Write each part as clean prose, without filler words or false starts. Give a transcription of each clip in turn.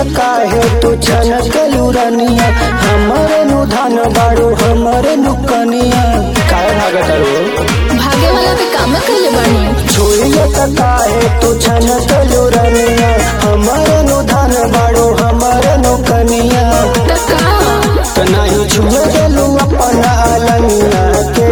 काहे तू छनकलू रनिया हमरे नु धन बाड़ू हमरे नु कनिया काहे भागत रो भागे वाला के काम कइले बानी छुइया काहे तू छनकलू रनिया हमरे नु धन बाड़ू हमरे नु कनिया त नाही छुए देलू अपन अलनिया के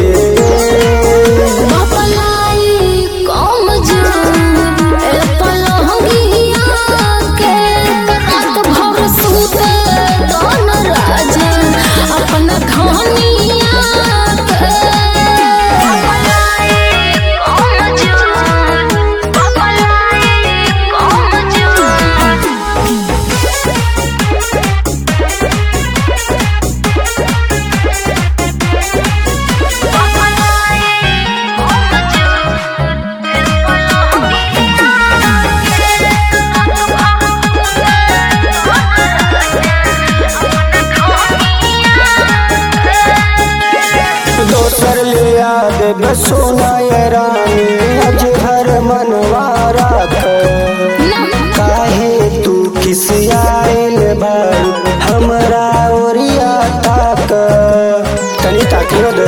दोसर ले याद बसोना ये रानी अज हर मनवा राख काहे तू किस आइल बारू हमरा ओरिया ताक तनी ताकियो दे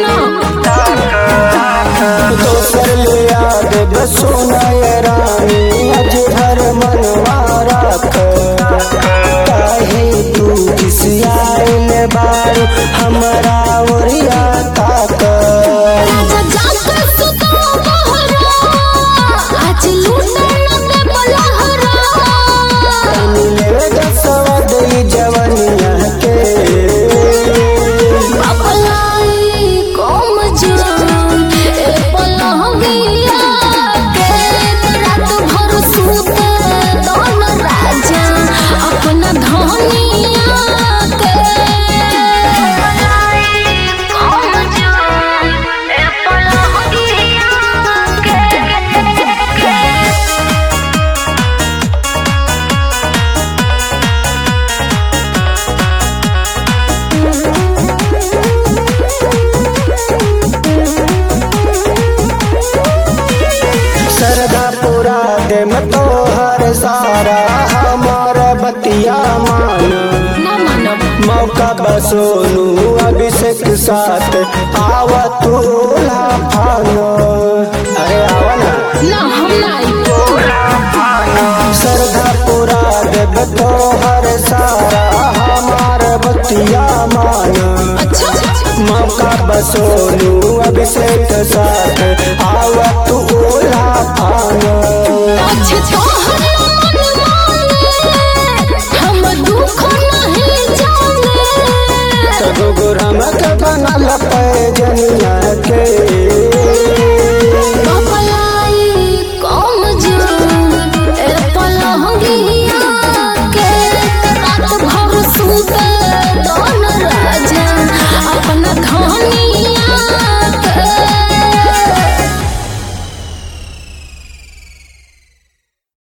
दोसर ले याद बसोना ये रानी अज हर मनवा राख काहे तू किस आइल बारू हमरा ओरिया तो हर सारा हमार बतिया मान मौका बसोनू अभिषेक साथ आवा तू लाफानो अरे आवा ना हम नहीं सरधा पूरा देव तो हर सारा हमार बतिया मान मौका बसोनू अभिषेक साथ आवा तू लाफानो हम दुख नहीं जाने सब गुरम के बनल पे जनिया